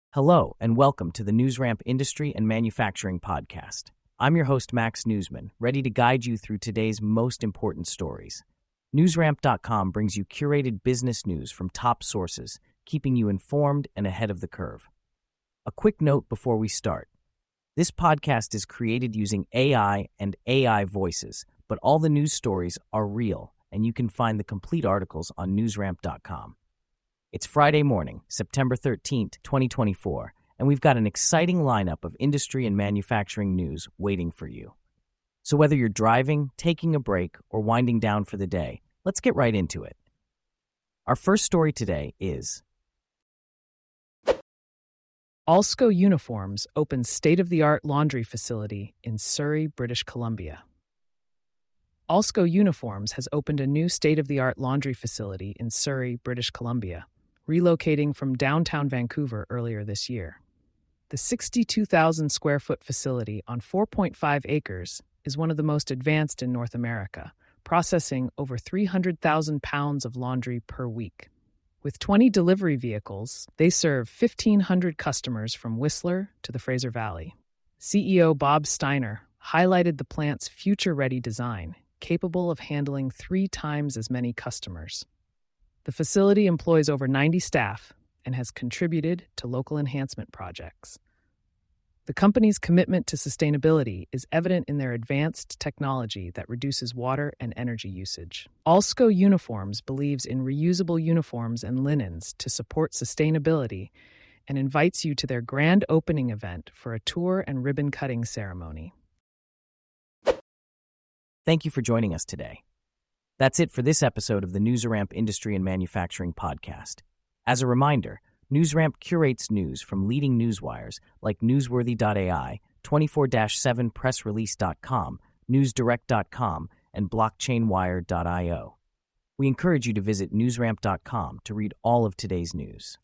Hello, and welcome to the NewsRamp Industry and Manufacturing Podcast. I'm your host, Max Newsman, ready to guide you through today's most important stories. NewsRamp.com brings you curated business news from top sources, keeping you informed and ahead of the curve. A quick note before we start. This podcast is created using AI and AI voices, but all the news stories are real, and you can find the complete articles on NewsRamp.com. It's Friday morning, September 13th, 2024, and we've got an exciting lineup of industry and manufacturing news waiting for you. So whether you're driving, taking a break, or winding down for the day, let's get right into it. Our first story today is Alsco Uniforms opens state-of-the-art laundry facility in Surrey, British Columbia. Alsco Uniforms has opened a new state-of-the-art laundry facility in Surrey, British Columbia, relocating from downtown Vancouver earlier this year. The 62,000-square-foot facility on 4.5 acres is one of the most advanced in North America, processing over 300,000 pounds of laundry per week. With 20 delivery vehicles, they serve 1,500 customers from Whistler to the Fraser Valley. CEO Bob Steiner highlighted the plant's future-ready design, capable of handling 3 times as many customers. The facility employs over 90 staff and has contributed to local enhancement projects. The company's commitment to sustainability is evident in their advanced technology that reduces water and energy usage. Alsco Uniforms believes in reusable uniforms and linens to support sustainability and invites you to their grand opening event for a tour and ribbon-cutting ceremony. Thank you for joining us today. That's it for this episode of the NewsRamp Industry and Manufacturing Podcast. As a reminder, NewsRamp curates news from leading newswires like Newsworthy.ai, 24/7pressrelease.com, NewsDirect.com, and BlockchainWire.io. We encourage you to visit NewsRamp.com to read all of today's news.